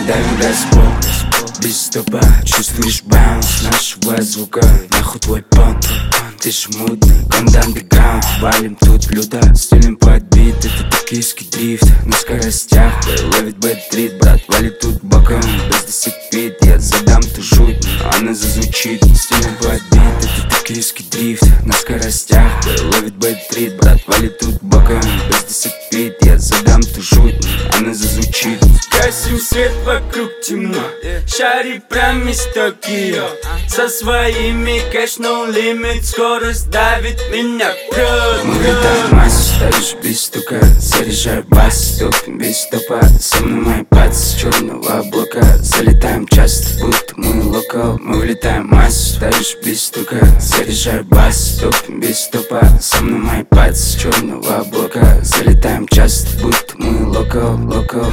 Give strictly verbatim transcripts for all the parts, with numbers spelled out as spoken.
Давим газ, без стопа. Чувствуешь баунс нашего звука. Нахуй твой понт, ты ж мутный. Команда андеграунд, валим тут люто. Стилем подбит, это токийский дрифт. На скоростях, ловит бэт-трит. Брат валит тут боком, без десятипит. Я задам ту жуть, но она зазвучит. Стилем подбит, это токийский дрифт. На скоростях, ловит бэт-трит. Брат валит тут боком, без десятипит. Я задам ту жуть, но она зазвучит. Гасим свет, вокруг темно. Шари прям из Токио. Со своими кэш no limit. Скорость давит меня, прет. Мы летаем массу, ставишь без стука. Заряжаю бас, топим без стопа. Со мной мои пац с черного облака. Залетаем часто, будто мы локал. Мы улетаем массу, ставишь без стука. Заряжаю бас, топим без стопа. Со мной мои пац с черного облака. Залетаем часто, будто мы локал, локал.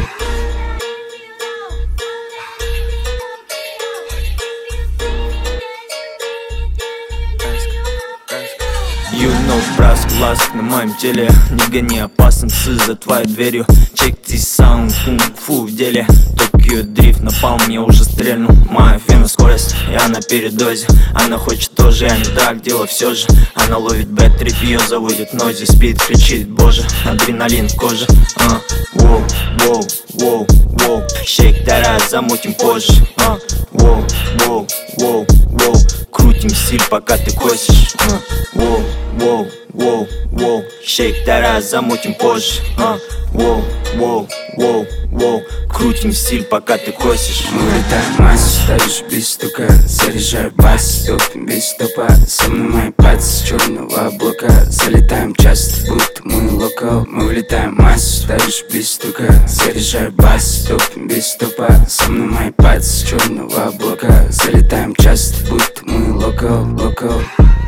You know, братский ласк на моем теле. Не гони опасности за твоей дверью. Check this sound, кунг-фу в деле. Токио дрифт напал, мне уже стрельнул. Моя фена скорость, я на передозе. Она хочет тоже, я не так, дело все же. Она ловит бэт-трип, ее заводит нози. Спит, кричит, боже, адреналин в коже. uh, Воу, воу, воу, воу. Шейк тарас, замутим позже. uh, Воу, воу, воу, воу. Крутим стиль, пока ты косишь. uh, Воу, воу, воу, воу. Шейк тарас, замутим позже. uh, Воу, воу, воу, воу. Крутим стиль, пока ты косишь. Мы летаем массу, ставишь без стука. Заряжаю бас, топим без стопа. Со мной мои пац с черного облака. Залетаем часто, будто мы локал. Мы улетаем массу, ставишь без стука. Заряжаю бас, топим без стопа. Со мной мои пац с черного облака. Залетаем часто, будто мы локал, локал.